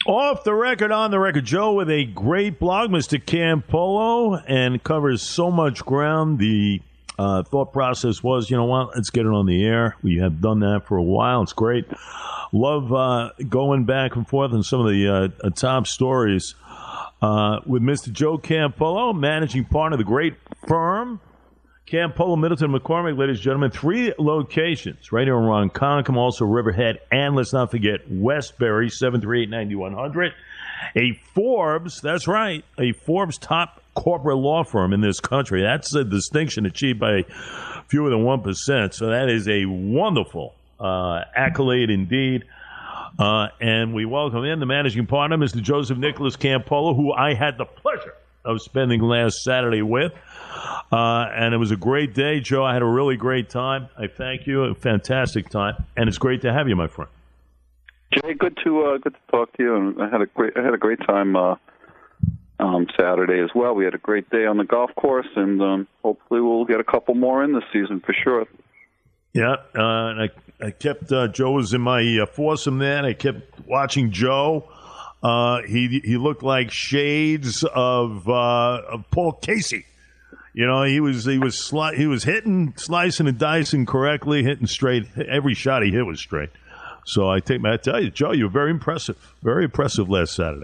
Off the record, on the record, Joe with a great blog, Mr. Campolo, and covers so much ground. The thought process was, you know what, let's get it on the air. We have done that for a while. It's great. Love going back and forth on some of the top stories with Mr. Joe Campolo, managing partner of the great firm, Campolo, Middleton, McCormick, ladies and gentlemen. 3 locations right here in Ronkonkoma, also Riverhead, and let's not forget Westbury, 738-9100. A Forbes, that's right, a Forbes top corporate law firm in this country. That's a distinction achieved by fewer than 1%. So that is a wonderful accolade indeed. And we welcome in the managing partner, Mr. Joseph Nicholas Campolo, who I had the pleasure of spending last Saturday with. And it was a great day, Joe. I had a really great time. I thank you. A fantastic time. And it's great to have you, my friend. Jay, good to talk to you. And I had a great time Saturday as well. We had a great day on the golf course, and hopefully we'll get a couple more in this season for sure. Yeah, and I kept Joe was in my foursome there, and I kept watching Joe. He looked like shades of Paul Casey. You know, he was hitting, slicing and dicing correctly, hitting straight. Every shot he hit was straight. So I tell you, Joe, you were very impressive last Saturday.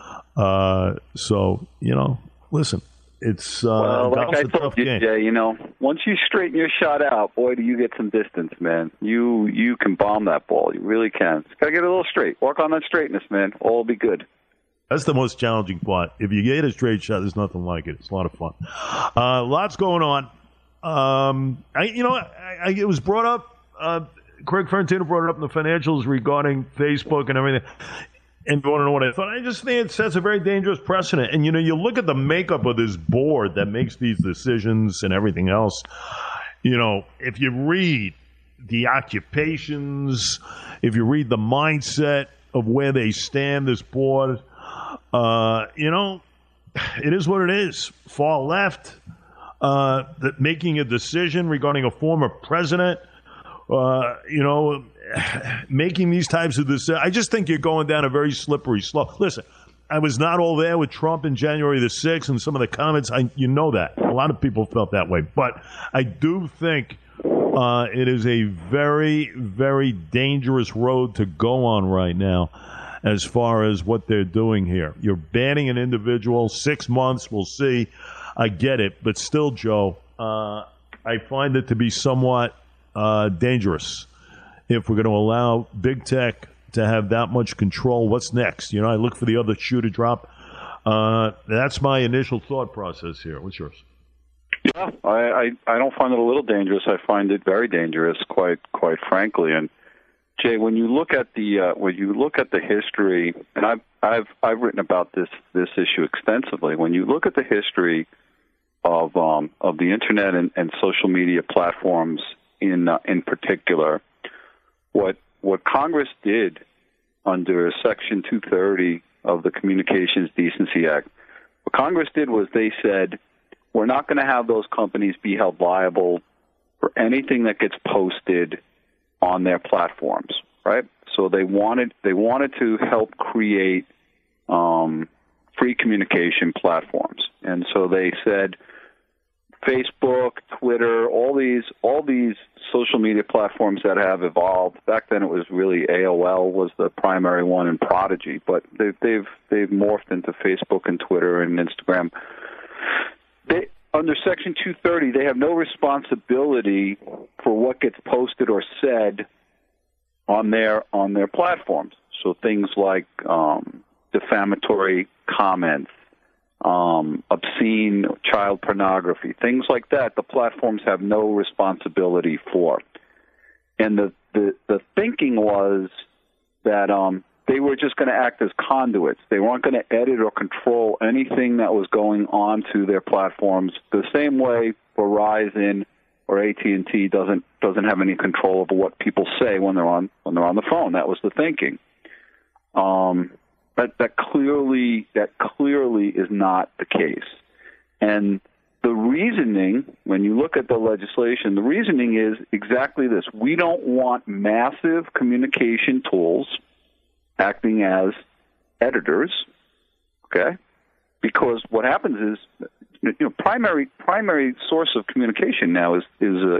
So you know, listen, it's like I a tough told you, game. Jay. You know, once you straighten your shot out, boy, do you get some distance, man. You can bomb that ball. You really can. Just gotta get it a little straight. Work on that straightness, man. All will be good. That's the most challenging part. If you get a straight shot, there's nothing like it. It's a lot of fun. Lots going on. It was brought up. Craig Ferentino brought it up in the financials regarding Facebook and everything. And you want to know what I thought? I just think it sets a very dangerous precedent. And, you know, you look at the makeup of this board that makes these decisions and everything else. You know, if you read the occupations, if you read the mindset of where they stand, this board, you know, it is what it is. Far left, making a decision regarding a former president, you know, making these types of decisions. I just think you're going down a very slippery slope. Listen, I was not all there with Trump in January the 6th and some of the comments. You know that. A lot of people felt that way. But I do think it is a very, very dangerous road to go on right now as far as what they're doing here. You're banning an individual, 6 months, we'll see. I get it. But still, Joe, I find it to be somewhat dangerous if we're going to allow big tech to have that much control. What's next? You know, I look for the other shoe to drop. That's my initial thought process here. What's yours? Yeah, I don't find it a little dangerous. I find it very dangerous, quite frankly. And Jay, when you look at the history, and I've written about this issue extensively. When you look at the history of the internet and social media platforms in particular, what Congress did under Section 230 of the Communications Decency Act, what Congress did was they said, we're not going to have those companies be held liable for anything that gets posted on their platforms, right? So they wanted to help create free communication platforms, and so they said Facebook, Twitter, all these social media platforms that have evolved. Back then, it was really AOL was the primary one, and Prodigy, but they've morphed into Facebook and Twitter and Instagram. Under Section 230, they have no responsibility for what gets posted or said on their platforms. So things like defamatory comments, obscene child pornography, things like that, the platforms have no responsibility for. And the thinking was that they were just going to act as conduits. They weren't going to edit or control anything that was going on to their platforms, the same way Verizon or AT&T doesn't have any control over what people say when they're on the phone. That was the thinking. That clearly is not the case. And the reasoning, when you look at the legislation, the reasoning is exactly this. We don't want massive communication tools acting as editors, okay? Because what happens is, primary source of communication now is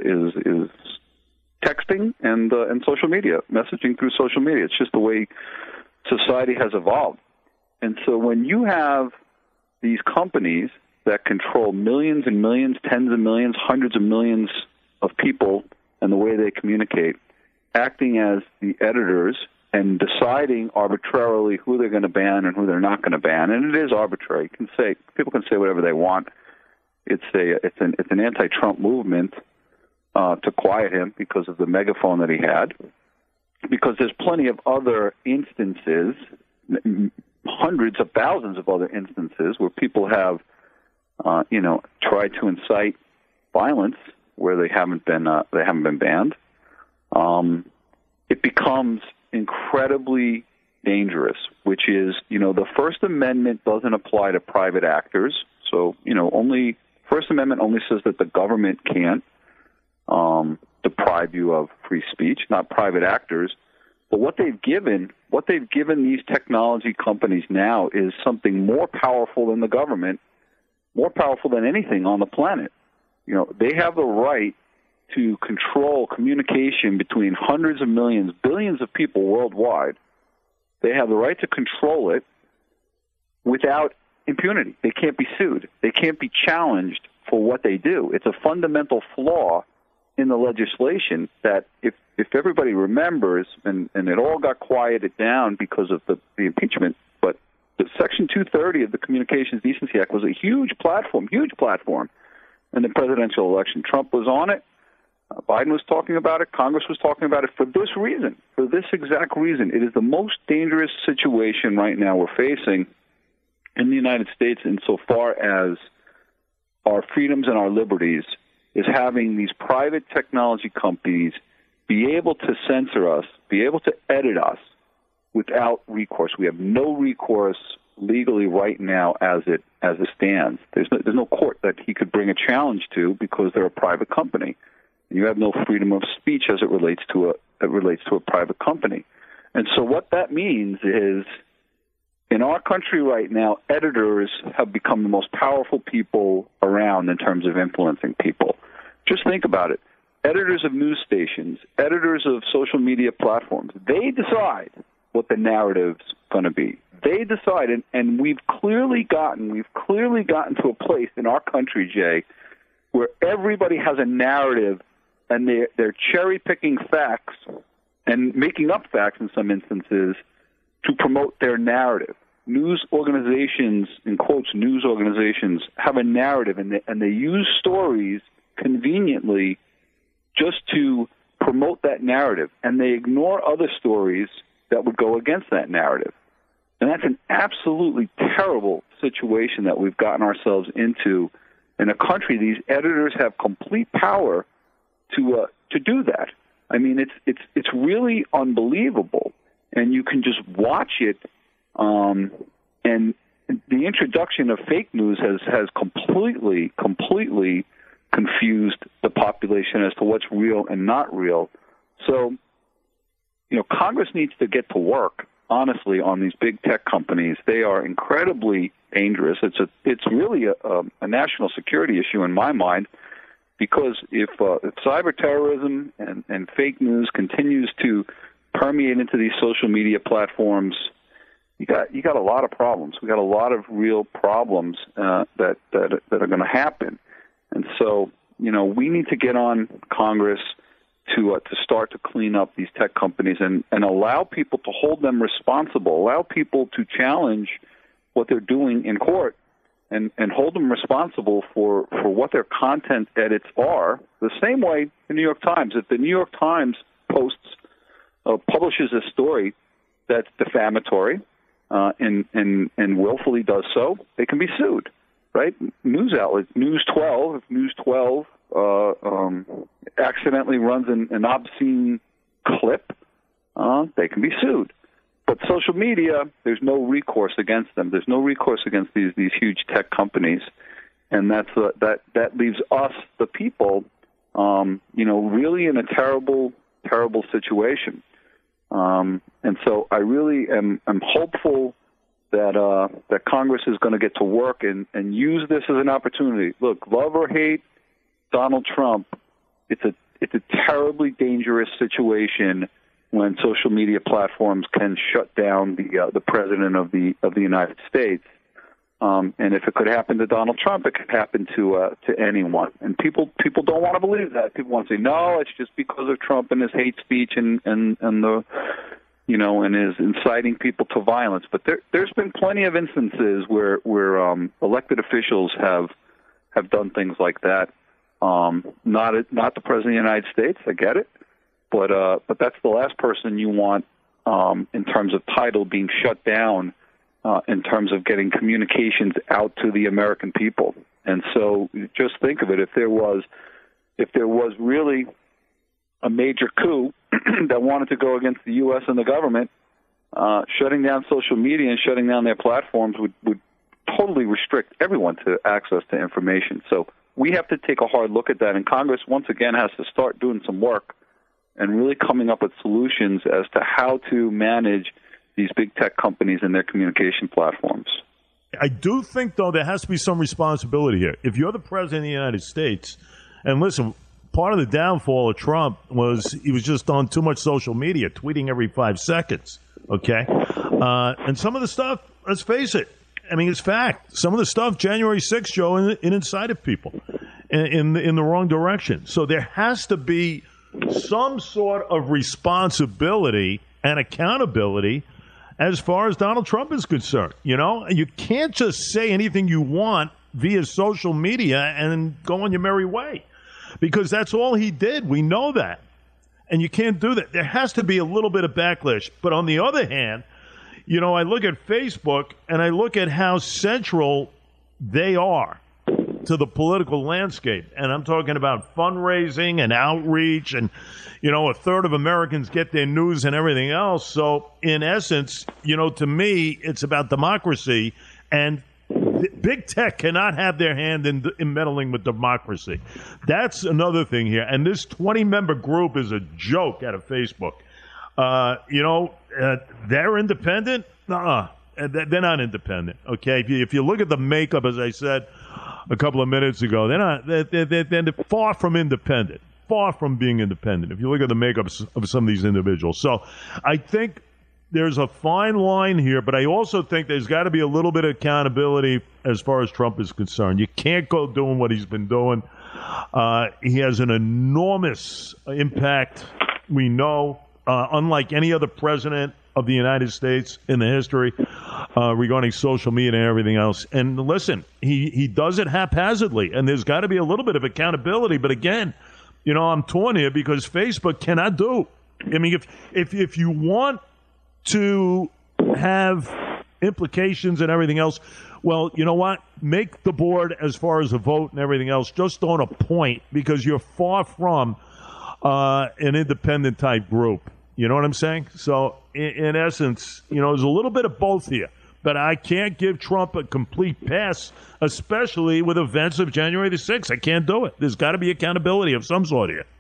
texting and social media, messaging through social media. It's just the way society has evolved. And so when you have these companies that control millions and millions, tens of millions, hundreds of millions of people and the way they communicate, acting as the editors and deciding arbitrarily who they're going to ban and who they're not going to ban, and it is arbitrary. People can say whatever they want. It's an anti-Trump movement to quiet him because of the megaphone that he had. Because there's plenty of other instances, hundreds of thousands of other instances where people have, tried to incite violence where they haven't been banned. It becomes incredibly dangerous, which is, the First Amendment doesn't apply to private actors. So, First Amendment only says that the government can't deprive you of free speech, not private actors. But what they've given these technology companies now is something more powerful than the government, more powerful than anything on the planet. They have the right to control communication between hundreds of millions, billions of people worldwide. They have the right to control it without impunity. They can't be sued. They can't be challenged for what they do. It's a fundamental flaw in the legislation that if everybody remembers, and it all got quieted down because of the impeachment, but the Section 230 of the Communications Decency Act was a huge platform in the presidential election. Trump was on it. Biden was talking about it. Congress was talking about it for this reason, for this exact reason. It is the most dangerous situation right now we're facing in the United States insofar as our freedoms and our liberties is having these private technology companies be able to censor us, be able to edit us without recourse. We have no recourse legally right now as it stands. There's no court that he could bring a challenge to because they're a private company. You have no freedom of speech as it relates to a private company. And so what that means is, in our country right now, editors have become the most powerful people around in terms of influencing people. Just think about it. Editors of news stations, editors of social media platforms, they decide what the narrative's going to be. They decide, and we've clearly gotten to a place in our country, Jay, where everybody has a narrative, and they're cherry-picking facts and making up facts in some instances to promote their narrative. News organizations, in quotes, news organizations, have a narrative, and they use stories conveniently just to promote that narrative, and they ignore other stories that would go against that narrative. And that's an absolutely terrible situation that we've gotten ourselves into in a country. These editors have complete power to do that. I mean, it's really unbelievable, and you can just watch it. And the introduction of fake news has completely confused the population as to what's real and not real. So, Congress needs to get to work, honestly, on these big tech companies. They are incredibly dangerous. It's really a national security issue in my mind, because if cyber terrorism and fake news continues to permeate into these social media platforms, you got a lot of problems. We got a lot of real problems that are going to happen. And so, we need to get on Congress to start to clean up these tech companies and allow people to hold them responsible, allow people to challenge what they're doing in court, and hold them responsible for what their content edits are. The same way the New York Times. If the New York Times publishes a story that's defamatory and willfully does so, they can be sued. Right? News outlets, News 12, if News 12 accidentally runs an obscene clip, they can be sued. But social media, there's no recourse against them. There's no recourse against these huge tech companies, and that leaves us, the people, really in a terrible situation. And so I really am hopeful that Congress is going to get to work and use this as an opportunity. Look, love or hate Donald Trump, it's a terribly dangerous situation when social media platforms can shut down the president of the United States. And if it could happen to Donald Trump, it could happen to anyone. And people don't want to believe that. People want to say, no, it's just because of Trump and his hate speech and the and is inciting people to violence. But there's been plenty of instances where elected officials have done things like that. Not the president of the United States. I get it, but that's the last person you want in terms of title being shut down in terms of getting communications out to the American people. And so, just think of it: if there was really a major coup that wanted to go against the U.S. and the government, shutting down social media and shutting down their platforms would totally restrict everyone to access to information. So we have to take a hard look at that, and Congress, once again, has to start doing some work and really coming up with solutions as to how to manage these big tech companies and their communication platforms. I do think, though, there has to be some responsibility here. If you're the president of the United States, and listen, part of the downfall of Trump was he was just on too much social media, tweeting every 5 seconds, okay? And some of the stuff, let's face it, I mean, it's fact. Some of the stuff January 6th, Joe, it incited people in the wrong direction. So there has to be some sort of responsibility and accountability as far as Donald Trump is concerned. You know, you can't just say anything you want via social media and go on your merry way, because that's all he did. We know that. And you can't do that. There has to be a little bit of backlash. But on the other hand, you know, I look at Facebook and I look at how central they are to the political landscape. And I'm talking about fundraising and outreach, and, you know, a third of Americans get their news and everything else. So in essence, you know, to me, it's about democracy, and big tech cannot have their hand in meddling with democracy. That's another thing here. And this 20-member group is a joke out of Facebook. They're independent? They're not independent, okay? If you look at the makeup, as I said a couple of minutes ago, they're far from independent, far from being independent, if you look at the makeup of some of these individuals. So I think there's a fine line here, but I also think there's got to be a little bit of accountability as far as Trump is concerned. You can't go doing what he's been doing. He has an enormous impact, we know, unlike any other president of the United States in the history regarding social media and everything else. And listen, he does it haphazardly, and there's got to be a little bit of accountability. But again, you know, I'm torn here because Facebook cannot do. I mean, if you want to have implications and everything else, well, you know what? Make the board, as far as a vote and everything else, just don't appoint, because you're far from an independent type group. You know what I'm saying? So, in essence, you know, there's a little bit of both here. But I can't give Trump a complete pass, especially with events of January the 6th. I can't do it. There's got to be accountability of some sort here.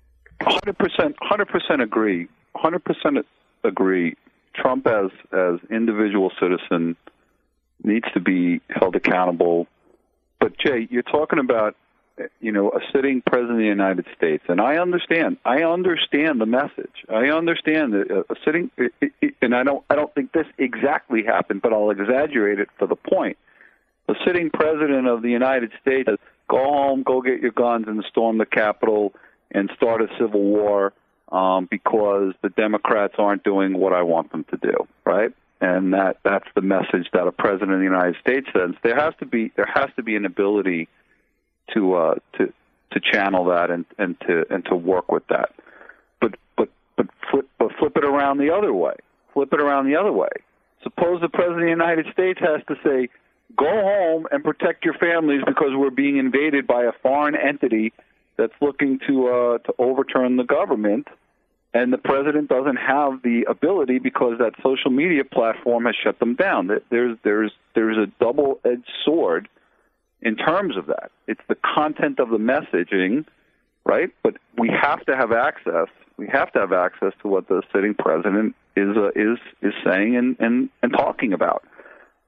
100% agree. 100% agree. Trump, as individual citizen, needs to be held accountable. But, Jay, you're talking about, you know, a sitting president of the United States, and I understand the message. I understand that a sitting, and I don't think this exactly happened, but I'll exaggerate it for the point. A sitting president of the United States, go home, go get your guns, and storm the Capitol and start a civil war because the Democrats aren't doing what I want them to do, right? And that's the message that a president of the United States sends. There has to be an ability to channel that and to work with that, but flip it around the other way. Suppose the president of the United States has to say, "Go home and protect your families because we're being invaded by a foreign entity that's looking to overturn the government," and the president doesn't have the ability because that social media platform has shut them down. There's a double-edged sword in terms of that. It's the content of the messaging, right? But we have to have access. We have to have access to what the sitting president is saying and talking about.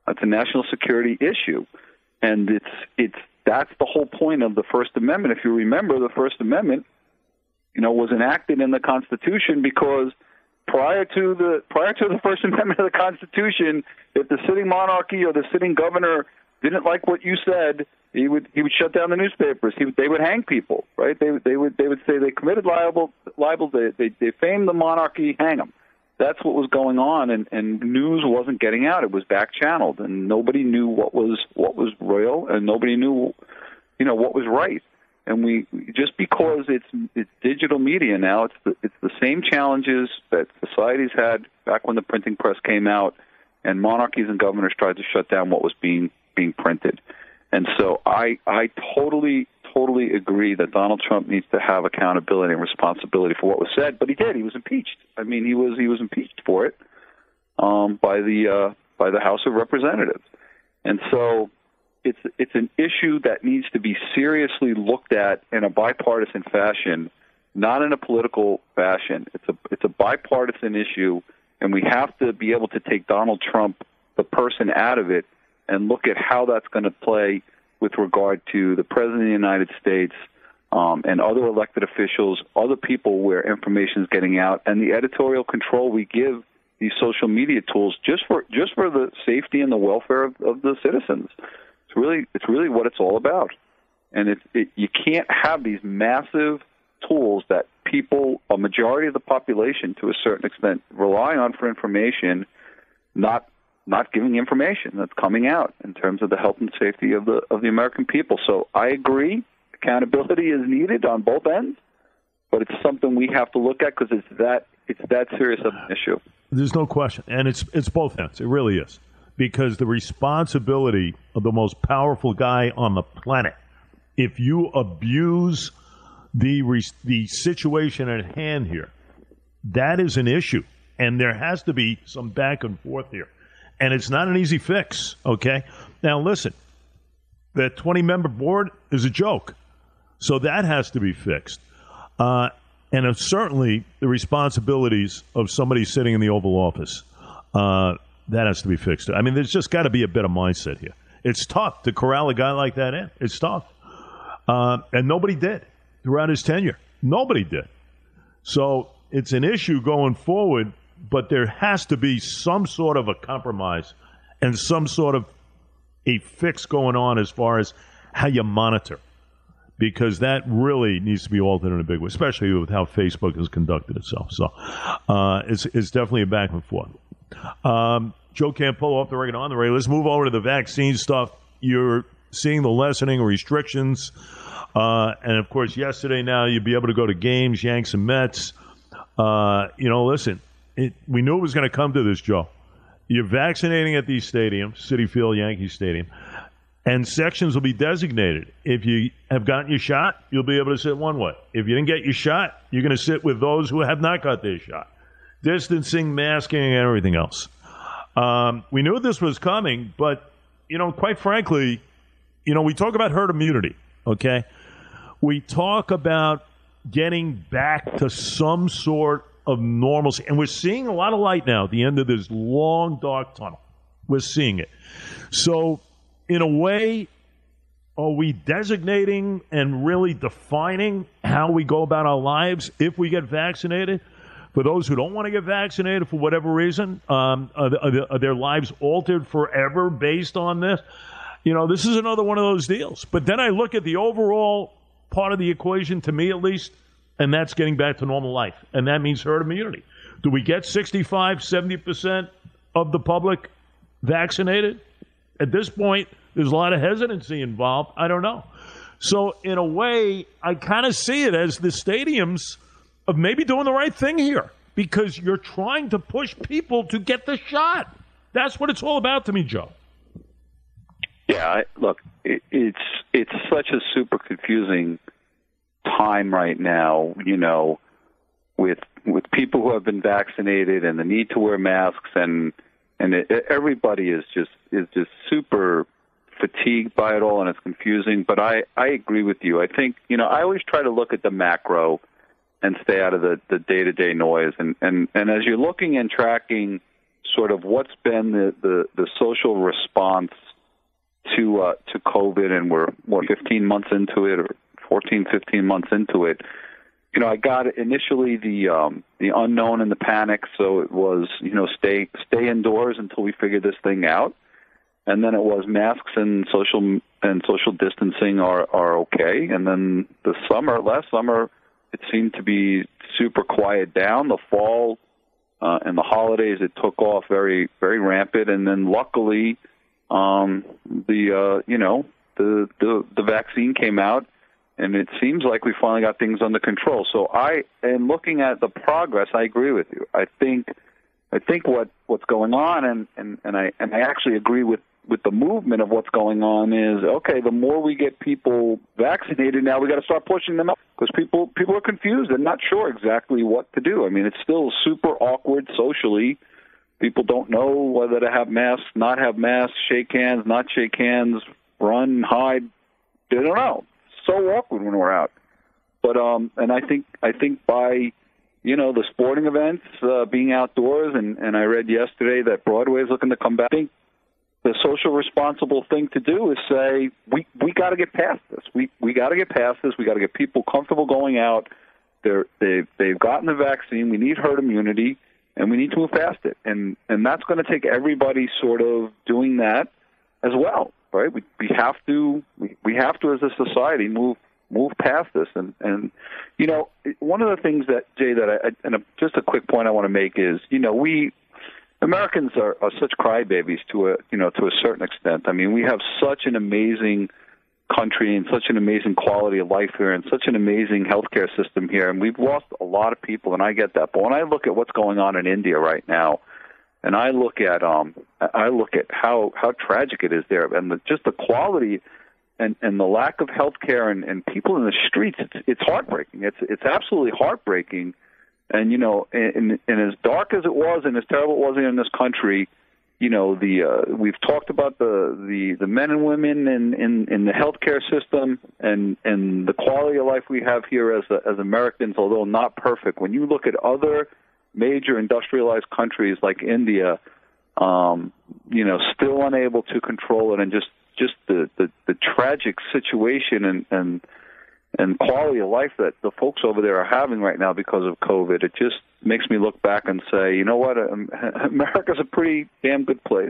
It's a national security issue, and that's the whole point of the First Amendment. If you remember, the First Amendment, was enacted in the Constitution because prior to the First Amendment of the Constitution, if the sitting monarchy or the sitting governor didn't like what you said, he would shut down the newspapers. They would hang people, right? They would say they committed libel, they defamed the monarchy, hang them. That's what was going on, and news wasn't getting out. It was back channeled, and nobody knew what was real, and nobody knew, what was right. And we just because it's digital media now, it's the same challenges that societies had back when the printing press came out, and monarchies and governors tried to shut down what was being printed. And so I totally agree that Donald Trump needs to have accountability and responsibility for what was said, but he did. He was impeached. I mean, he was impeached for it by the House of Representatives. And so it's an issue that needs to be seriously looked at in a bipartisan fashion, not in a political fashion. It's a bipartisan issue, and we have to be able to take Donald Trump, the person, out of it and look at how that's going to play with regard to the President of the United States and other elected officials, other people where information is getting out, and the editorial control we give these social media tools just for the safety and the welfare of the citizens. It's really what it's all about. And you can't have these massive tools that people, a majority of the population to a certain extent, rely on for information, not giving information that's coming out in terms of the health and safety of the American people. So I agree, accountability is needed on both ends, but it's something we have to look at because it's that serious of an issue. There's no question, and it's both ends. It really is, because the responsibility of the most powerful guy on the planet, if you abuse the situation at hand here, that is an issue, and there has to be some back and forth here. And it's not an easy fix, okay? Now, listen, the 20-member board is a joke. So that has to be fixed. And certainly the responsibilities of somebody sitting in the Oval Office, that has to be fixed. I mean, there's just got to be a bit of mindset here. It's tough to corral a guy like that in. It's tough. And nobody did throughout his tenure. Nobody did. So it's an issue going forward, but there has to be some sort of a compromise and some sort of a fix going on as far as how you monitor, because that really needs to be altered in a big way, especially with how Facebook has conducted itself. So it's definitely a back and forth. Joe Campolo off the record on the radio. Let's move over to the vaccine stuff. You're seeing the lessening of restrictions. And, of course, yesterday now you'll be able to go to games, Yanks and Mets. Listen. We knew it was going to come to this, Joe. You're vaccinating at these stadiums, Citi Field, Yankee Stadium, and sections will be designated. If you have gotten your shot, you'll be able to sit one way. If you didn't get your shot, you're going to sit with those who have not got their shot. Distancing, masking, and everything else. We knew this was coming, but, quite frankly, we talk about herd immunity, okay? We talk about getting back to some sort of normalcy. And we're seeing a lot of light now at the end of this long, dark tunnel. We're seeing it. So, in a way, are we designating and really defining how we go about our lives if we get vaccinated? For those who don't want to get vaccinated for whatever reason, are their lives altered forever based on this? This is another one of those deals. But then I look at the overall part of the equation, to me at least, and that's getting back to normal life. And that means herd immunity. Do we get 65, 70% of the public vaccinated? At this point, there's a lot of hesitancy involved. I don't know. So in a way, I kind of see it as the stadiums of maybe doing the right thing here, because you're trying to push people to get the shot. That's what it's all about to me, Joe. Yeah, look, it's such a super confusing time right now, with people who have been vaccinated and the need to wear masks, and everybody is just super fatigued by it all, and it's confusing. But I agree with you. I think I always try to look at the macro and stay out of the day-to-day noise. And as you're looking and tracking sort of what's been the social response to COVID, and we're 15 months into it, or 14, 15 months into it. I got initially the unknown and the panic, so it was stay indoors until we figure this thing out, and then it was masks and social distancing are okay, and then last summer, it seemed to be super quiet down. The fall and the holidays, it took off very, very rampant, and then luckily, the vaccine came out, and it seems like we finally got things under control. So and looking at the progress, I agree with you. I think what's going on, and I actually agree with the movement of what's going on is, okay, the more we get people vaccinated, now we got to start pushing them out, because people are confused and not sure exactly what to do. I mean, it's still super awkward socially. People don't know whether to have masks, not have masks, shake hands, not shake hands, run, hide. They don't know. So awkward when we're out. But and I think by the sporting events being outdoors, and I read yesterday that Broadway is looking to come back. I think the social responsible thing to do is say we got to get past this. We got to get past this. We got to get people comfortable going out. They've gotten the vaccine. We need herd immunity, and we need to move past it. And that's going to take everybody sort of doing that as well, right? We have to as a society move past this. And one of the things that, Jay, just a quick point I want to make is, we Americans are such crybabies to a certain extent. I mean, we have such an amazing country and such an amazing quality of life here and such an amazing healthcare system here, and we've lost a lot of people, and I get that. But when I look at what's going on in India right now, and I look at how tragic it is there, and just the quality and the lack of healthcare and people in the streets, it's heartbreaking. It's absolutely heartbreaking. And and as dark as it was, and as terrible it was in this country, we've talked about the men and women in the healthcare system and the quality of life we have here as Americans, although not perfect. When you look at other major industrialized countries like India, still unable to control it, and just the tragic situation and quality of life that the folks over there are having right now because of COVID, it just makes me look back and say, you know what, America's a pretty damn good place.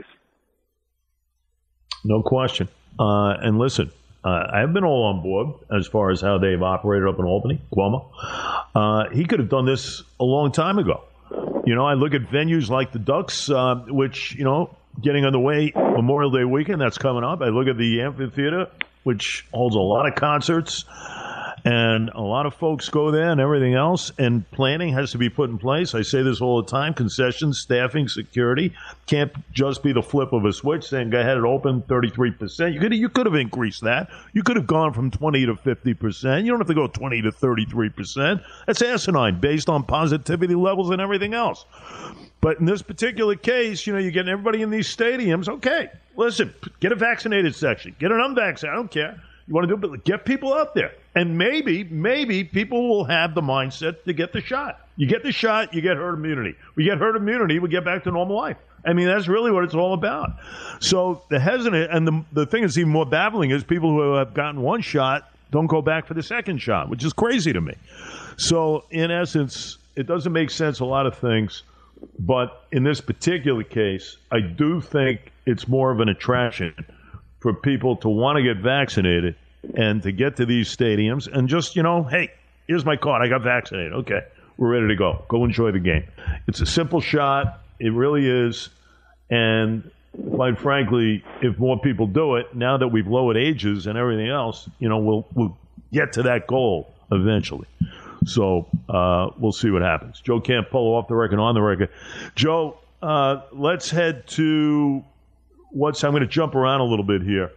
No question. And listen, I've been all on board as far as how they've operated up in Albany, Cuomo. He could have done this a long time ago. I look at venues like the Ducks, which, getting underway Memorial Day weekend, that's coming up. I look at the amphitheater, which holds a lot of concerts, and a lot of folks go there and everything else, and planning has to be put in place. I say this all the time: concessions, staffing, security can't just be the flip of a switch saying, go ahead and open 33%. You could have increased that. You could have gone from 20 to 50%. You don't have to go 20 to 33%. That's asinine based on positivity levels and everything else. But in this particular case, you're getting everybody in these stadiums. Okay, listen, get a vaccinated section. Get an unvaccinated. I don't care. You want to do it, but get people out there. And maybe people will have the mindset to get the shot. You get the shot, you get herd immunity. We get herd immunity, we get back to normal life. I mean, that's really what it's all about. So the hesitant, and the thing that's even more baffling is people who have gotten one shot don't go back for the second shot, which is crazy to me. So in essence, it doesn't make sense, a lot of things. But in this particular case, I do think it's more of an attraction for people to want to get vaccinated and to get to these stadiums and just, hey, here's my card. I got vaccinated. Okay, we're ready to go. Go enjoy the game. It's a simple shot. It really is. And quite frankly, if more people do it, now that we've lowered ages and everything else, we'll get to that goal eventually. So we'll see what happens. Joe Campolo off the record, on the record. Joe, let's head to I'm going to jump around a little bit here.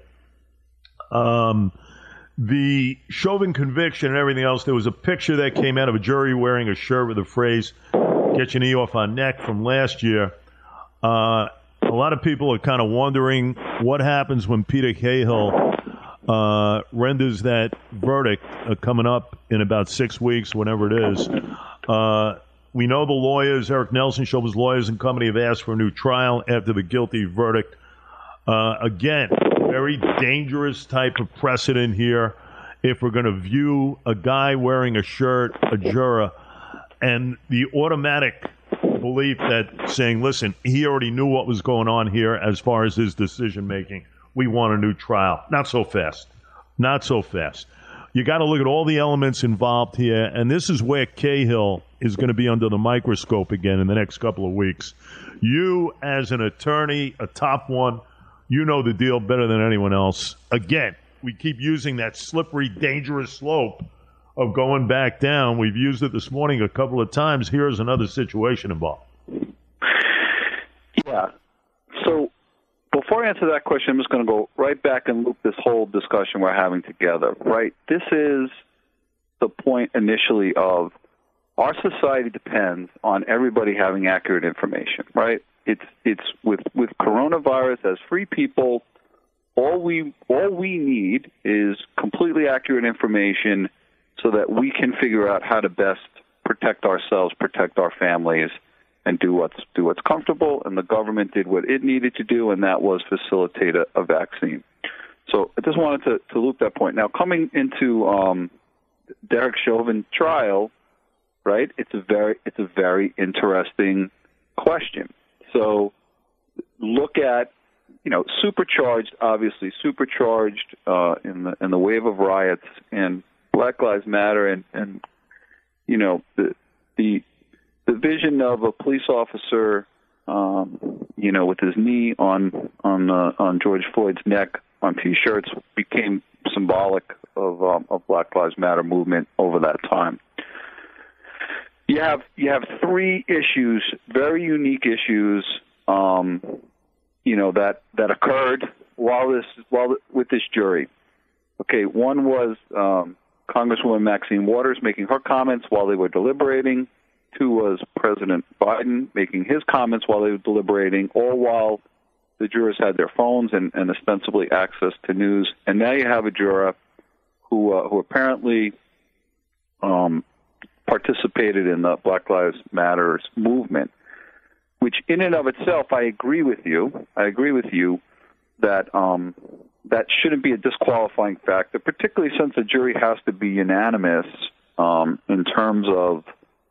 The Chauvin conviction and everything else, there was a picture that came out of a jury wearing a shirt with the phrase, get your knee off our neck, from last year. A lot of people are kind of wondering what happens when Peter Cahill renders that verdict coming up in about 6 weeks, whenever it is. We know the lawyers, Eric Nelson, Chauvin's lawyers and company, have asked for a new trial after the guilty verdict. Again, very dangerous type of precedent here. If we're going to view a guy wearing a shirt, a juror, and the automatic belief that saying, listen, he already knew what was going on here as far as his decision making. We want a new trial. Not so fast. Not so fast. You got to look at all the elements involved here, and this is where Cahill is going to be under the microscope again in the next couple of weeks. You, as an attorney, a top one, you know the deal better than anyone else. Again, we keep using that slippery, dangerous slope of going back down. We've used it this morning a couple of times. Here's another situation involved. Yeah. So before I answer that question, I'm just going to go right back and loop this whole discussion we're having together, right? This is the point initially of our society depends on everybody having accurate information, right? It's with coronavirus, as free people, all we need is completely accurate information so that we can figure out how to best protect ourselves, protect our families, and do what's comfortable. And the government did what it needed to do, and that was facilitate a vaccine. So I just wanted to loop that point. Now, coming into Derek Chauvin trial, right? It's a very interesting question. So look at, supercharged in the wave of riots and Black Lives Matter and the vision of a police officer, with his knee on George Floyd's neck on T-shirts became symbolic of Black Lives Matter movement over that time. You have three issues, very unique issues, that occurred with this jury. Okay, one was Congresswoman Maxine Waters making her comments while they were deliberating. Two was President Biden making his comments while they were deliberating, all while the jurors had their phones and ostensibly access to news. And now you have a juror who apparently participated in the Black Lives Matter movement, which in and of itself, I agree with you that that shouldn't be a disqualifying factor, particularly since the jury has to be unanimous in terms of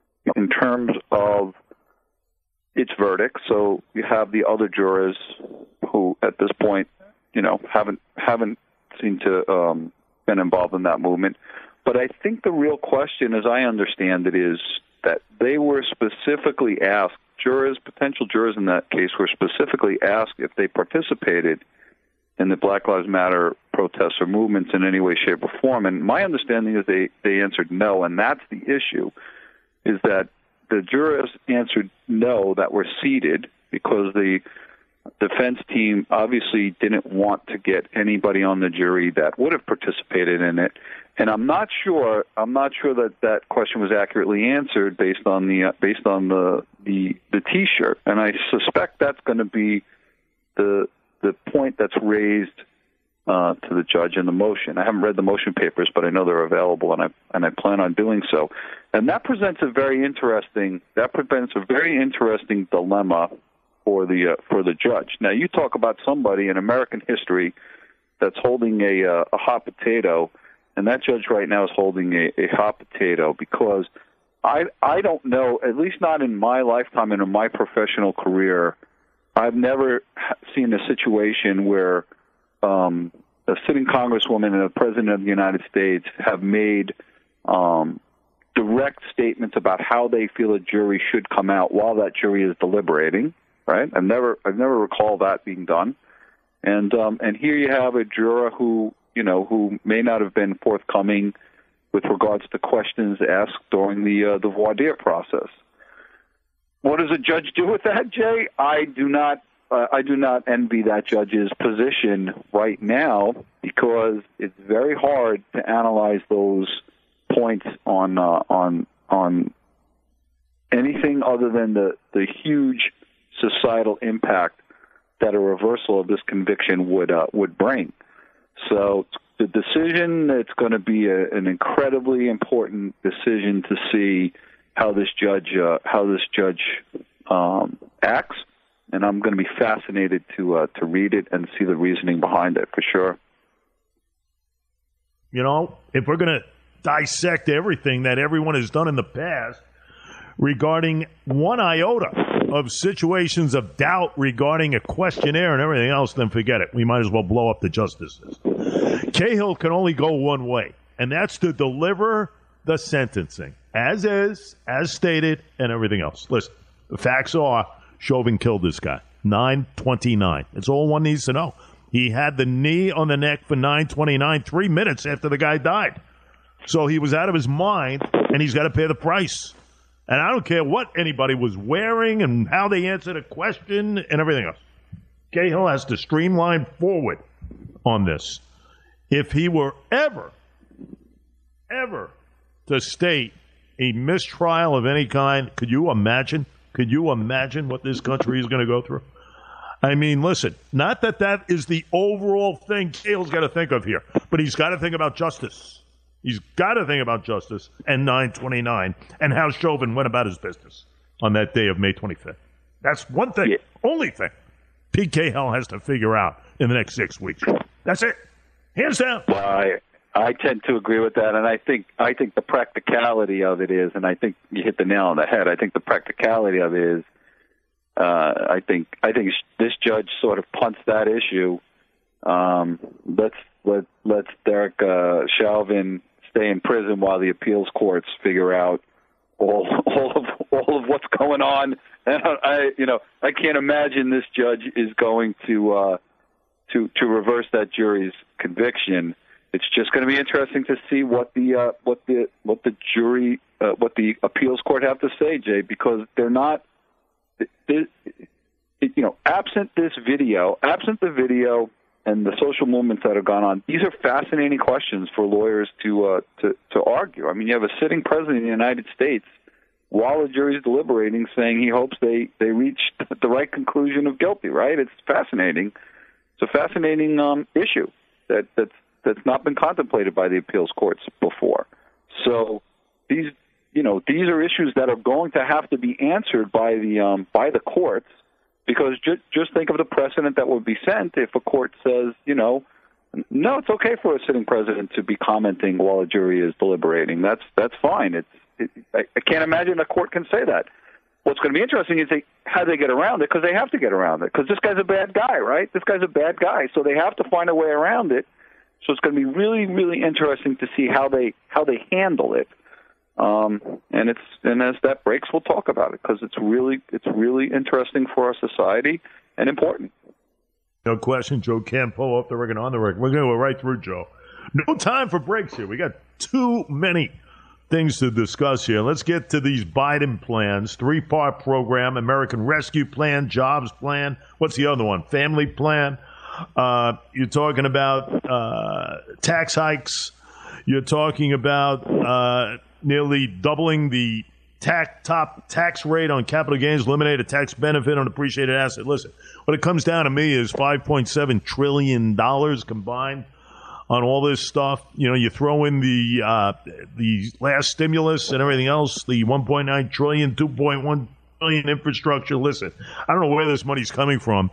its verdict. So you have the other jurors who, at this point, haven't seemed to been involved in that movement. But I think the real question, as I understand it, is that they were specifically asked, potential jurors in that case were specifically asked if they participated in the Black Lives Matter protests or movements in any way, shape, or form. And my understanding is they answered no, and that's the issue, is that the jurors answered no that were seated because the defense team obviously didn't want to get anybody on the jury that would have participated in it. And I'm not sure that question was accurately answered based on the T-shirt. And I suspect that's going to be the point that's raised to the judge in the motion. I haven't read the motion papers, but I know they're available, and I plan on doing so. And that presents a very interesting dilemma for the judge. Now, you talk about somebody in American history that's holding a hot potato, and that judge right now is holding a hot potato because I don't know, at least not in my lifetime and in my professional career, I've never seen a situation where a sitting congresswoman and a president of the United States have made direct statements about how they feel a jury should come out while that jury is deliberating. Right? I've never recalled that being done. And here you have a juror who may not have been forthcoming with regards to questions asked during the voir dire process. What does a judge do with that, Jay? I do not envy that judge's position right now because it's very hard to analyze those points on anything other than the huge societal impact that a reversal of this conviction would bring. So the decision, it's going to be an incredibly important decision to see how this judge acts, and I'm going to be fascinated to read it and see the reasoning behind it for sure. You know, if we're going to dissect everything that everyone has done in the past regarding one iota of situations of doubt regarding a questionnaire and everything else, then forget it. We might as well blow up the justices. Cahill can only go one way, and that's to deliver the sentencing, as is, as stated, and everything else. Listen, the facts are Chauvin killed this guy, 9:29. That's all one needs to know. He had the knee on the neck for 9:29, 3 minutes after the guy died. So he was out of his mind, and he's got to pay the price. And I don't care what anybody was wearing and how they answered a question and everything else. Cahill has to streamline forward on this. If he were ever to state a mistrial of any kind, could you imagine? Could you imagine what this country is going to go through? I mean, listen, not that is the overall thing Cahill's got to think of here, but he's got to think about justice. He's got to think about justice and 9/29 and how Chauvin went about his business on that day of May 25th. That's one thing, only thing Pete Cahill has to figure out in the next 6 weeks. That's it. Hands down. Well, I tend to agree with that, and I think the practicality of it is, and I think you hit the nail on the head. I think the practicality of it is, I think this judge sort of punts that issue. Let's Derek Chauvin stay in prison while the appeals courts figure out all of what's going on. And I can't imagine this judge is going to reverse that jury's conviction. It's just going to be interesting to see what the jury, what the appeals court have to say, Jay, because they're not, absent the video and the social movements that have gone on. These are fascinating questions for lawyers to argue. I mean, you have a sitting president of the United States while the jury's deliberating, saying he hopes they reach the right conclusion of guilty. Right? It's fascinating. It's a fascinating issue that's not been contemplated by the appeals courts before. So these are issues that are going to have to be answered by the courts, because just think of the precedent that would be sent if a court says, no, it's okay for a sitting president to be commenting while a jury is deliberating. That's fine. I can't imagine a court can say that. What's going to be interesting is how they get around it, because they have to get around it, because this guy's a bad guy, right? This guy's a bad guy, so they have to find a way around it. So it's going to be really, really interesting to see how they handle it. And as that breaks, we'll talk about it, because it's really interesting for our society and important. No question, Joe Campo off the record, on the record. We're going to go right through, Joe. No time for breaks here. We got too many things to discuss here. Let's get to these Biden plans. 3-part program: American Rescue Plan, Jobs Plan. What's the other one? Family Plan. You're talking about tax hikes. You're talking about nearly doubling the top tax rate on capital gains, eliminate a tax benefit on appreciated asset. Listen, what it comes down to me is $5.7 trillion combined on all this stuff. You throw in the last stimulus and everything else, the $1.9 trillion, $2.1 trillion infrastructure. Listen, I don't know where this money's coming from,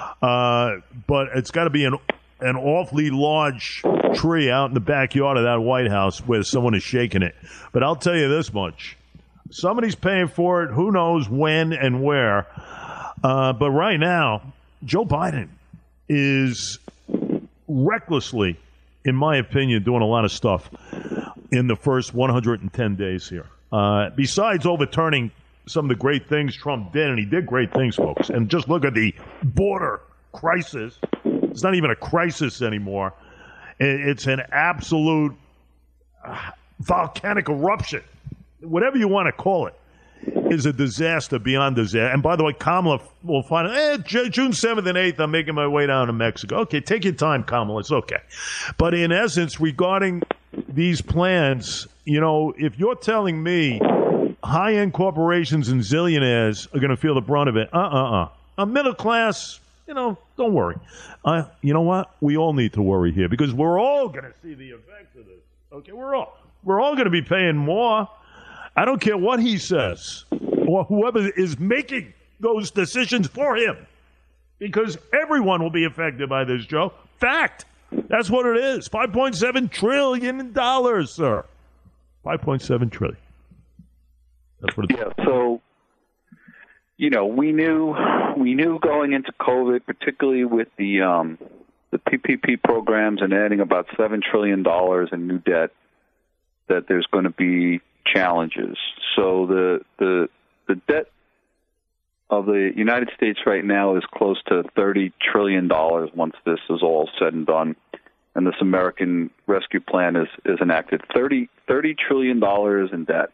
but it's got to be an awfully large tree out in the backyard of that White House where someone is shaking it. But I'll tell you this much. Somebody's paying for it. Who knows when and where. But right now, Joe Biden is recklessly, in my opinion, doing a lot of stuff in the first 110 days here. Besides overturning some of the great things Trump did, and he did great things, folks. And just look at the border crisis. It's not even a crisis anymore. It's an absolute volcanic eruption. Whatever you want to call it is a disaster beyond disaster. And by the way, Kamala will find June 7th and 8th, I'm making my way down to Mexico. Okay, take your time, Kamala. It's okay. But in essence, regarding these plans, if you're telling me high-end corporations and zillionaires are going to feel the brunt of it, a middle class, don't worry. You know what? We all need to worry here, because we're all going to see the effects of this. Okay, we're all going to be paying more. I don't care what he says or whoever is making those decisions for him, because everyone will be affected by this, Joe. Fact. That's what it is. $5.7 trillion, sir. $5.7 trillion. That's what it is. Yeah, so, we knew going into COVID, particularly with the PPP programs and adding about $7 trillion in new debt, that there's going to be challenges. So the debt of the United States right now is close to $30 trillion once this is all said and done, and this American Rescue Plan is enacted. $30 trillion in debt.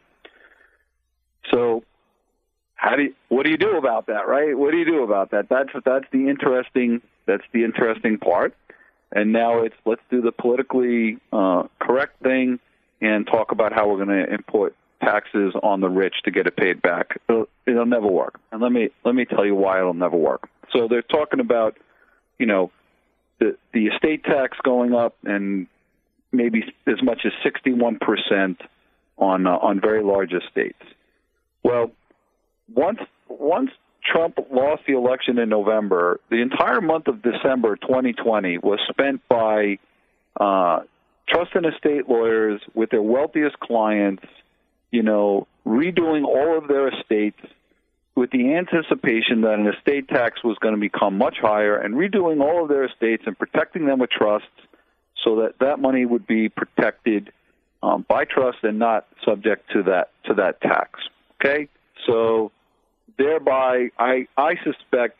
So what do you do about that, right? What do you do about that? That's the interesting part. And now let's do the politically correct thing and talk about how we're going to import taxes on the rich to get it paid back. It'll never work. And let me tell you why it'll never work. So they're talking about, the estate tax going up and maybe as much as 61% on very large estates. Well, once Trump lost the election in November, the entire month of December 2020 was spent by trust and estate lawyers with their wealthiest clients, redoing all of their estates with the anticipation that an estate tax was going to become much higher, and redoing all of their estates and protecting them with trusts so that money would be protected by trust and not subject to that tax. Okay? So thereby, I suspect,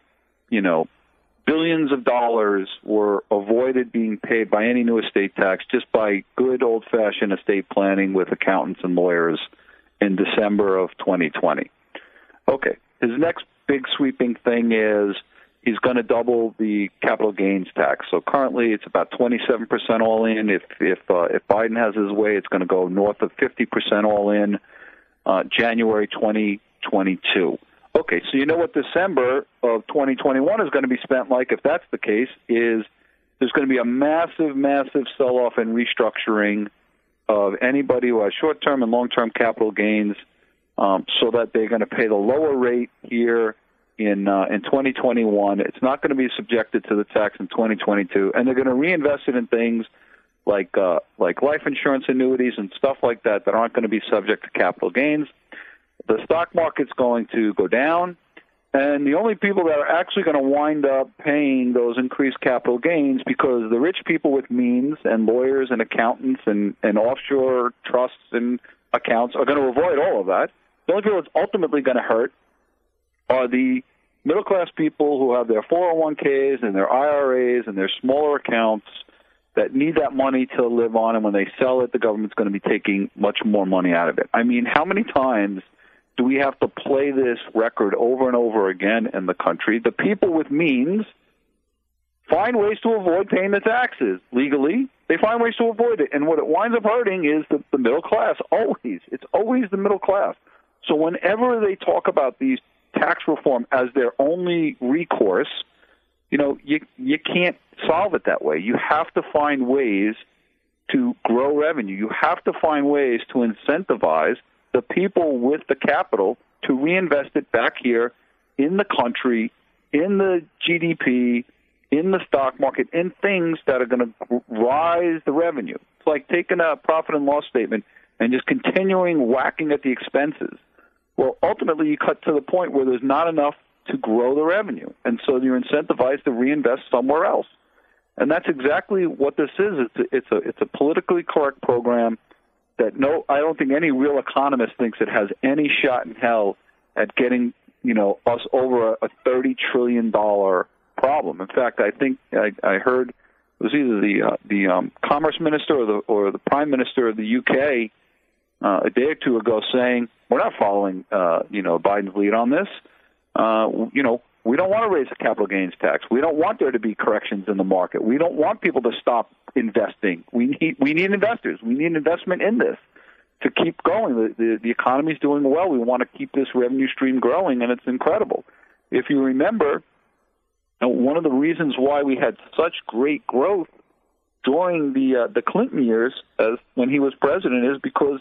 billions of dollars were avoided being paid by any new estate tax just by good old-fashioned estate planning with accountants and lawyers in December of 2020. Okay, his next big sweeping thing is he's going to double the capital gains tax. So currently it's about 27% all in. If Biden has his way, it's going to go north of 50% all in January 2022. Okay, so you know what December of 2021 is going to be spent like if that's the case, is there's going to be a massive, massive sell-off and restructuring of anybody who has short-term and long-term capital gains so that they're going to pay the lower rate here in 2021. It's not going to be subjected to the tax in 2022, and they're going to reinvest it in things like life insurance annuities and stuff like that aren't going to be subject to capital gains. The stock market's going to go down, and the only people that are actually going to wind up paying those increased capital gains, because the rich people with means and lawyers and accountants and offshore trusts and accounts are going to avoid all of that. The only people it's ultimately going to hurt are the middle-class people who have their 401ks and their IRAs and their smaller accounts that need that money to live on, and when they sell it, the government's going to be taking much more money out of it. I mean, how many times do we have to play this record over and over again in the country? The people with means find ways to avoid paying the taxes legally. They find ways to avoid it. And what it winds up hurting is the middle class, always. It's always the middle class. So whenever they talk about these tax reform as their only recourse, you can't solve it that way. You have to find ways to grow revenue. You have to find ways to incentivize the people with the capital to reinvest it back here in the country, in the GDP, in the stock market, in things that are going to rise the revenue. It's like taking a profit and loss statement and just continuing whacking at the expenses. Well, ultimately, you cut to the point where there's not enough to grow the revenue, and so you're incentivized to reinvest somewhere else. And that's exactly what this is. It's a politically correct program that I don't think any real economist thinks it has any shot in hell at getting us over a $30 trillion problem. In fact, I think I heard it was either the Commerce Minister or the Prime Minister of the UK a day or two ago saying we're not following Biden's lead on this. We don't want to raise the capital gains tax. We don't want there to be corrections in the market. We don't want people to stop investing. We need investors. We need investment in this to keep going. The economy's doing well. We want to keep this revenue stream growing, and it's incredible. If you remember, one of the reasons why we had such great growth during the Clinton years, as when he was president, is because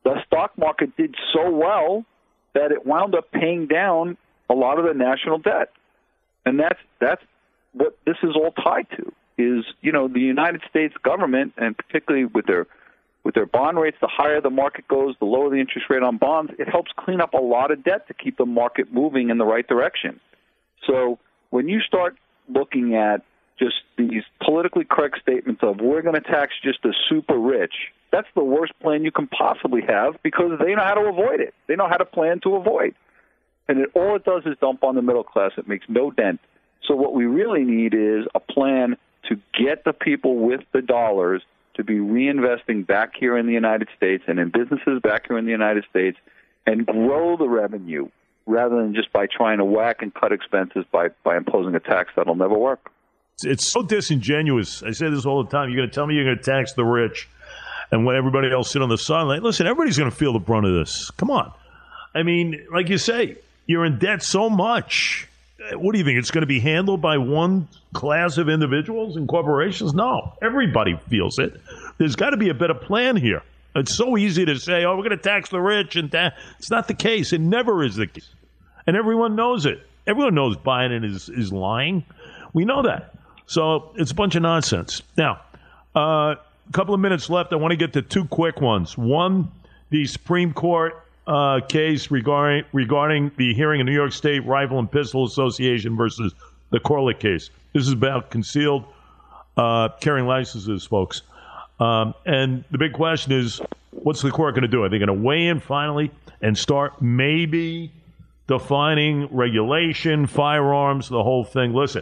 the stock market did so well that it wound up paying down a lot of the national debt. And that's what this is all tied to, is, the United States government, and particularly with their bond rates, the higher the market goes, the lower the interest rate on bonds, it helps clean up a lot of debt to keep the market moving in the right direction. So when you start looking at just these politically correct statements of we're going to tax just the super rich, that's the worst plan you can possibly have, because they know how to avoid it. They know how to plan to avoid. And all it does is dump on the middle class. It makes no dent. So what we really need is a plan to get the people with the dollars to be reinvesting back here in the United States and in businesses back here in the United States, and grow the revenue rather than just by trying to whack and cut expenses by imposing a tax that'll never work. It's so disingenuous. I say this all the time. You're going to tell me you're going to tax the rich and let everybody else sit on the sideline. Listen, everybody's going to feel the brunt of this. Come on. I mean, like you say, you're in debt so much. What do you think? It's going to be handled by one class of individuals and corporations? No. Everybody feels it. There's got to be a better plan here. It's so easy to say, we're going to tax the rich. It's not the case. It never is the case. And everyone knows it. Everyone knows Biden is lying. We know that. So it's a bunch of nonsense. Now, a couple of minutes left. I want to get to two quick ones. One, the Supreme Court case regarding the hearing in New York State Rifle and Pistol Association versus the Corlick case. This is about concealed carrying licenses, folks. And the big question is, what's the court going to do? Are they going to weigh in finally and start maybe defining regulation, firearms, the whole thing? Listen,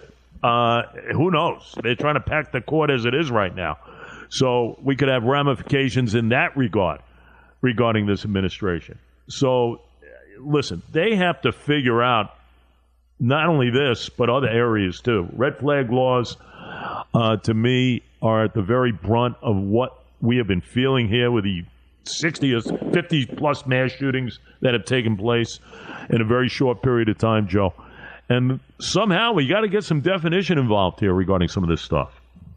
who knows? They're trying to pack the court as it is right now. So we could have ramifications in that regard regarding this administration. So, listen, they have to figure out not only this, but other areas too. Red flag laws, to me, are at the very brunt of what we have been feeling here with the 60 or 50 plus mass shootings that have taken place in a very short period of time, Joe. And somehow we got to get some definition involved here regarding some of this stuff.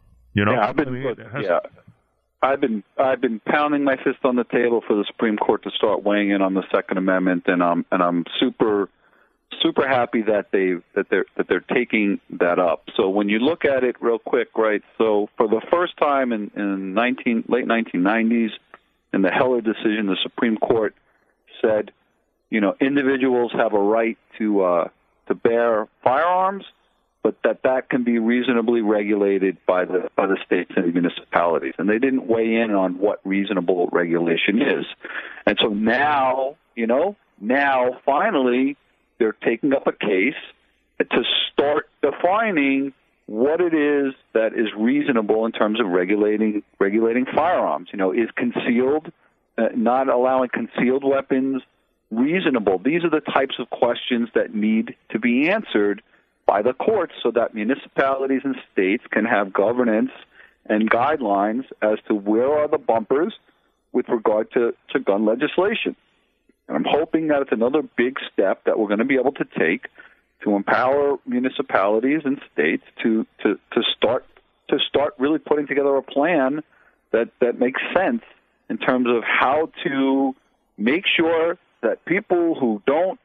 I've been pounding my fist on the table for the Supreme Court to start weighing in on the Second Amendment, and I'm super happy that they're taking that up. So when you look at it real quick, right? So for the first time in late 1990s, in the Heller decision, the Supreme Court said, individuals have a right to bear firearms, but that can be reasonably regulated by the states and municipalities. And they didn't weigh in on what reasonable regulation is. And so now finally they're taking up a case to start defining what it is that is reasonable in terms of regulating firearms. Is concealed, not allowing concealed weapons reasonable? These are the types of questions that need to be answered by the courts so that municipalities and states can have governance and guidelines as to where are the bumpers with regard to gun legislation. And I'm hoping that it's another big step that we're going to be able to take to empower municipalities and states to start really putting together a plan that makes sense in terms of how to make sure that people who don't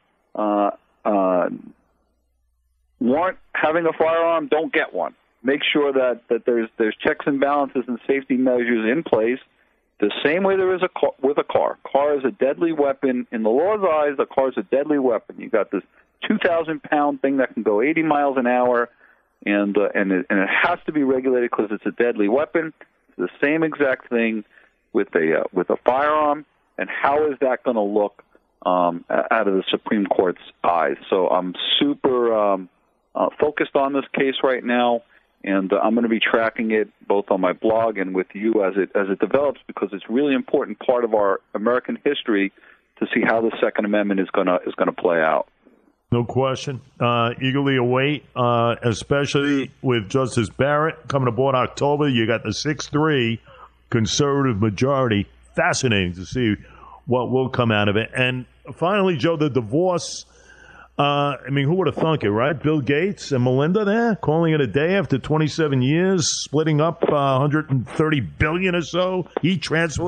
want having a firearm don't get one. Make sure that there's checks and balances and safety measures in place the same way there is with a car. Car is a deadly weapon. In the law's eyes, a car is a deadly weapon. You got this 2,000-pound thing that can go 80 miles an hour, and it has to be regulated because it's a deadly weapon. It's the same exact thing with a firearm. And how is that going to look out of the Supreme Court's eyes? So I'm super focused on this case right now, and I'm going to be tracking it both on my blog and with you as it develops, because it's a really important part of our American history to see how the Second Amendment is going to play out. No question. Eagerly await, especially with Justice Barrett coming aboard October. You got the 6-3 conservative majority. Fascinating to see what will come out of it. And finally, Joe, the divorce. Who would have thunk it, right? Bill Gates and Melinda there, calling it a day after 27 years, splitting up $130 billion or so, each transferring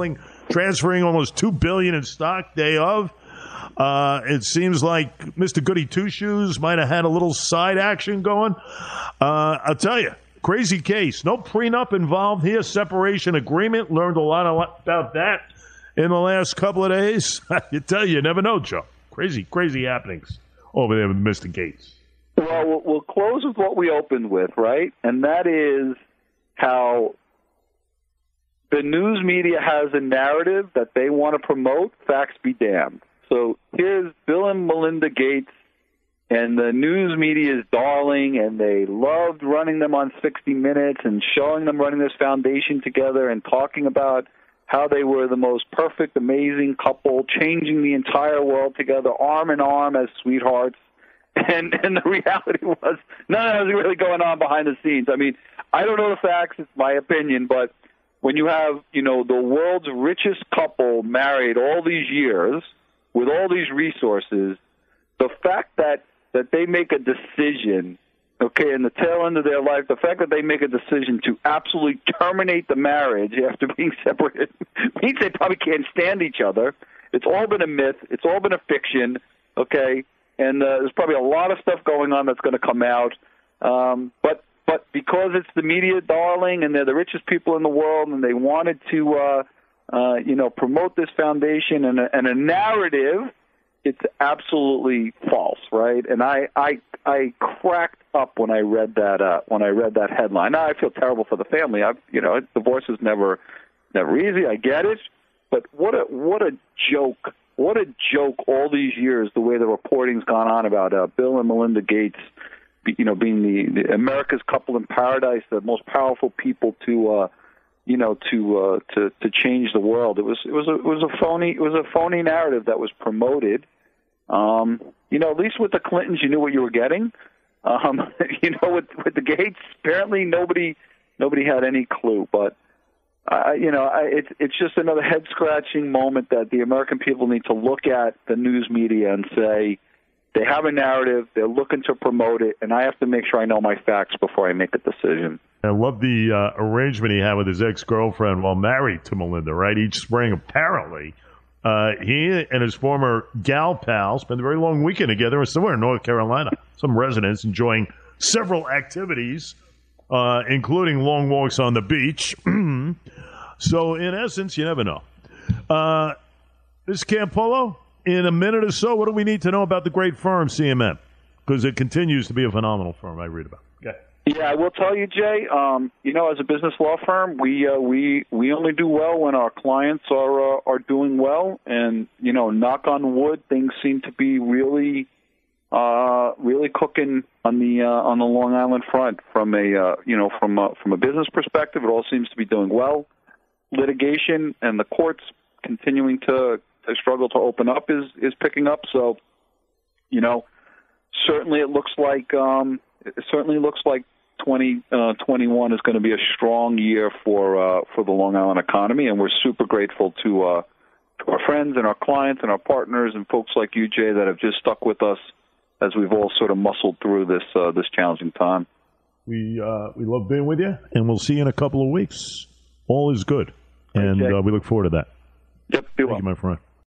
transferring almost $2 billion in stock day of. It seems like Mr. Goody Two Shoes might have had a little side action going. I'll tell you, crazy case. No prenup involved here. Separation agreement. Learned a lot about that in the last couple of days. I can tell you never know, Joe. Crazy happenings over there with Mr. Gates. Well, we'll close with what we opened with, right? And that is how the news media has a narrative that they want to promote. Facts be damned. So here's Bill and Melinda Gates, and the news media's darling, and they loved running them on 60 Minutes and showing them running this foundation together and talking about how they were the most perfect, amazing couple, changing the entire world together, arm in arm as sweethearts. And the reality was none of that was really going on behind the scenes. I mean, I don't know the facts, it's my opinion, but when you have, the world's richest couple married all these years with all these resources, the fact that they make a decision, okay, in the tail end of their life, the fact that they make a decision to absolutely terminate the marriage after being separated means they probably can't stand each other. It's all been a myth. It's all been a fiction, okay? And there's probably a lot of stuff going on that's going to come out. But because it's the media darling and they're the richest people in the world and they wanted to, promote this foundation and a narrative, it's absolutely false, right? And I cracked up when I read that headline. Now I feel terrible for the family. Divorce is never easy. I get it, but what a joke! What a joke! All these years, the way the reporting's gone on about Bill and Melinda Gates, being the America's couple in paradise, the most powerful people to change the world. It was a phony narrative that was promoted. At least with the Clintons, you knew what you were getting. With the Gates, apparently nobody had any clue. But it's just another head scratching moment that the American people need to look at the news media and say they have a narrative, they're looking to promote it, and I have to make sure I know my facts before I make a decision. I love the arrangement he had with his ex-girlfriend while married to Melinda, right? Each spring, apparently, he and his former gal pal spent a very long weekend together somewhere in North Carolina. Some residents enjoying several activities, including long walks on the beach. So, in essence, you never know. This Campolo, in a minute or so, what do we need to know about the great firm, CMM? Because it continues to be a phenomenal firm I read about. Okay. Yeah, I will tell you, Jay, as a business law firm, we only do well when our clients are doing well. And, knock on wood, things seem to be really cooking on the Long Island front from a business perspective. It all seems to be doing well. Litigation and the courts continuing to struggle to open up is picking up. So, certainly it looks like 2021 is going to be a strong year for the Long Island economy, and we're super grateful to our friends and our clients and our partners and folks like you, Jay, that have just stuck with us as we've all sort of muscled through this challenging time. We love being with you, and we'll see you in a couple of weeks. All is good, and we look forward to that. Yep. Thank you, my friend.